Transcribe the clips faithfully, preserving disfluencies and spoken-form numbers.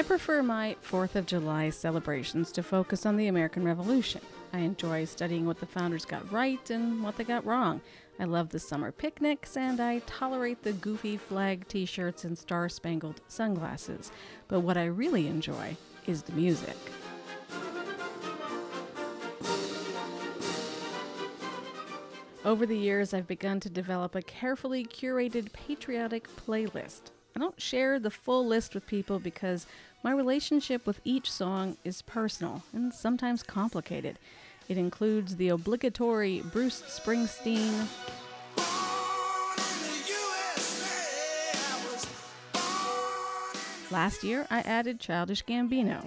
prefer my fourth of July celebrations to focus on the American Revolution. I enjoy studying what the founders got right and what they got wrong. I love the summer picnics, and I tolerate the goofy flag t-shirts and star-spangled sunglasses. But what I really enjoy is the music. Over the years, I've begun to develop a carefully curated patriotic playlist. I don't share the full list with people because my relationship with each song is personal and sometimes complicated. It includes the obligatory Bruce Springsteen, last year I added Childish Gambino.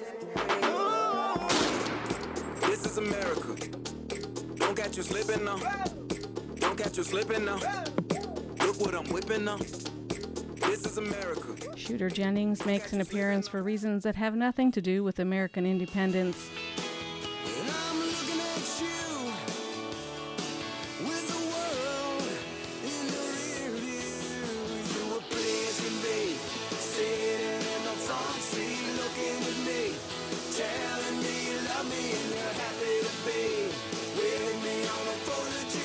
This is America. Don't catch you slipping now. Don't catch you slipping now. Look what I'm whipping now. This is America. Shooter Jennings makes an appearance for reasons that have nothing to do with American independence. And I'm looking at you with the world in the rear view. You were pleasing me, sitting in the front seat, looking at me, telling me you love me and you're happy to be with me on the fourth of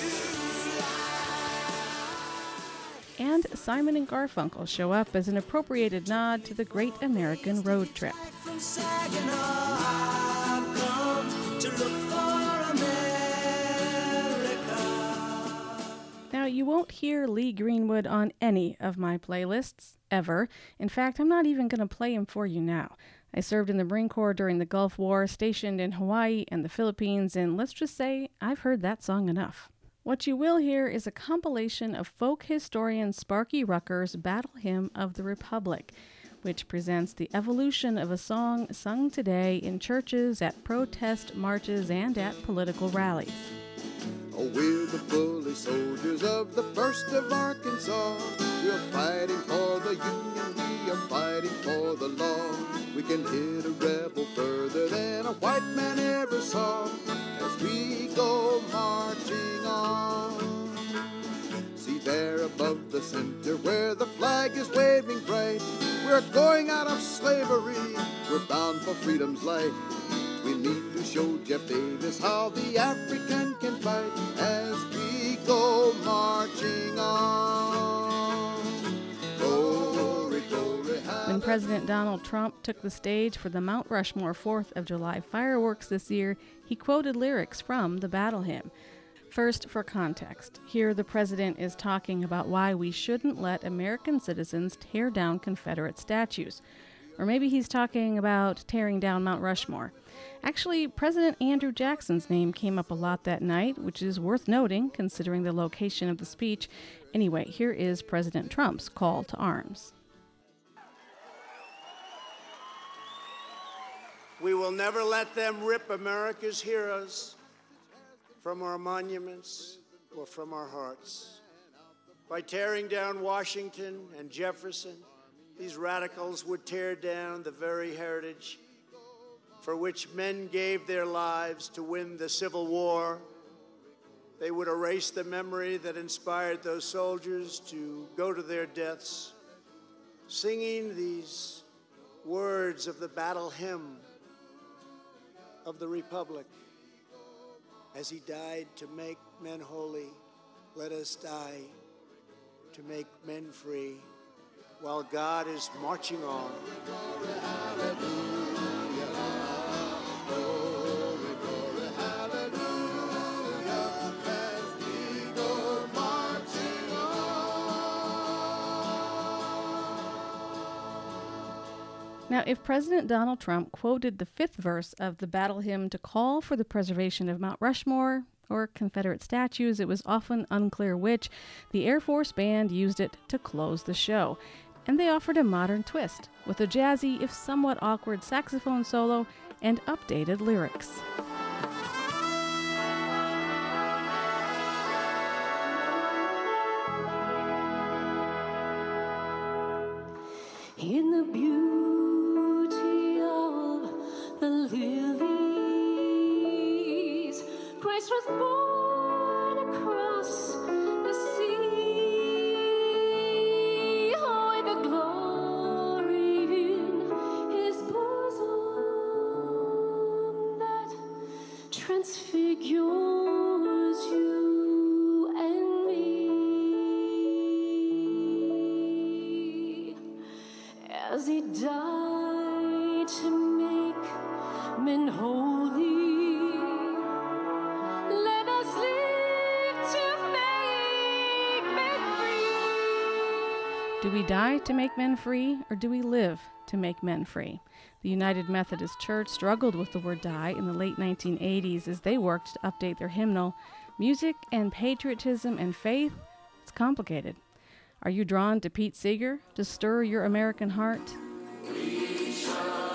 July. And Simon and Garfunkel show up as an appropriated nod to the Great American Road Trip. From Saginaw, I've come to look for America. Now, you won't hear Lee Greenwood on any of my playlists, ever. In fact, I'm not even going to play him for you now. I served in the Marine Corps during the Gulf War, stationed in Hawaii and the Philippines, and let's just say I've heard that song enough. What you will hear is a compilation of folk historian Sparky Rucker's Battle Hymn of the Republic, which presents the evolution of a song sung today in churches, at protest marches, and at political rallies. Oh, we're the bully soldiers of the first of Arkansas. We're fighting for the Union, we are fighting for the law. We can hit a rebel further than a white man ever saw as we go marching on. See there above the center where the flag is waving bright, we're going out of slavery, we're bound for freedom's light. We mean to show Jeff Davis how the African can fight as we go marching on. Glory, glory, When President Donald Trump took the stage for the Mount Rushmore fourth of July fireworks this year, he quoted lyrics from the Battle Hymn. First, for context, here the president is talking about why we shouldn't let American citizens tear down Confederate statues. Or maybe he's talking about tearing down Mount Rushmore. Actually, President Andrew Jackson's name came up a lot that night, which is worth noting considering the location of the speech. Anyway, here is President Trump's call to arms. We will never let them rip America's heroes from our monuments or from our hearts. By tearing down Washington and Jefferson, these radicals would tear down the very heritage for which men gave their lives to win the Civil War. They would erase the memory that inspired those soldiers to go to their deaths, singing these words of the battle hymn of the Republic. As he died to make men holy, let us die to make men free, while God is marching on. Now, if President Donald Trump quoted the fifth verse of the Battle Hymn to call for the preservation of Mount Rushmore or Confederate statues, it was often unclear which, the Air Force Band used it to close the show. And they offered a modern twist with a jazzy, if somewhat awkward, saxophone solo and updated lyrics. In the beauty of the lilies, Christ was born across the sea. Oh, in the glory in his 'cause he died to make men holy. Let us live to make men free. Do we die to make men free, or do we live to make men free? The United Methodist Church struggled with the word die in the late nineteen eighties as they worked to update their hymnal. Music and patriotism and faith, it's complicated. Are you drawn to Pete Seeger to stir your American heart? We shall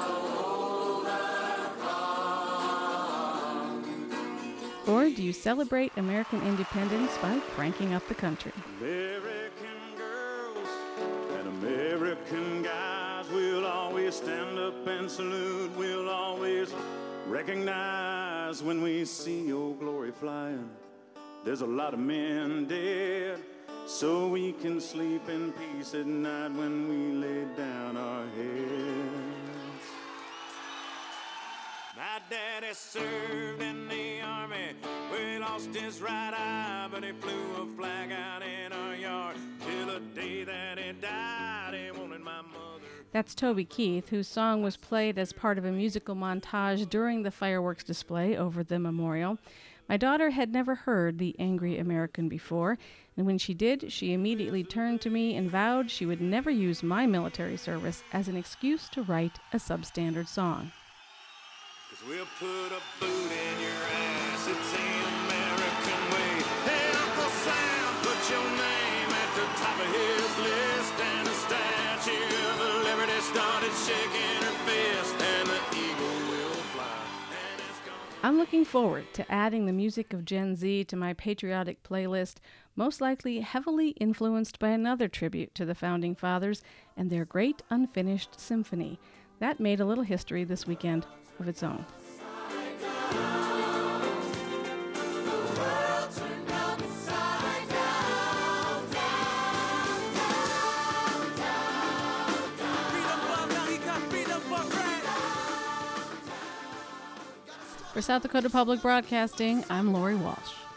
overcome. Or do you celebrate American independence by cranking up the country? American girls and American guys will always stand up and salute. We'll always recognize when we see Old Glory flying. There's a lot of men dead, so we can sleep in peace at night when we lay down our heads. My daddy served in the army, where he lost his right eye, but he flew a flag out in our yard till the day that he died. He wanted my mother. That's Toby Keith, whose song was played as part of a musical montage during the fireworks display over the memorial. My daughter had never heard The Angry American before, and when she did, she immediately turned to me and vowed she would never use my military service as an excuse to write a substandard song. 'Cause we'll put a boot in your ass, it's the American way. Hey, Uncle Sam, put your name at the top of his list, and the Statue of Liberty started shaking her fist, and the eagle will fly, and it's gone. I'm looking forward to adding the music of Gen Z to my patriotic playlist, most likely heavily influenced by another tribute to the Founding Fathers and their great unfinished symphony. That made a little history this weekend of its own. For South Dakota Public Broadcasting, I'm Lori Walsh.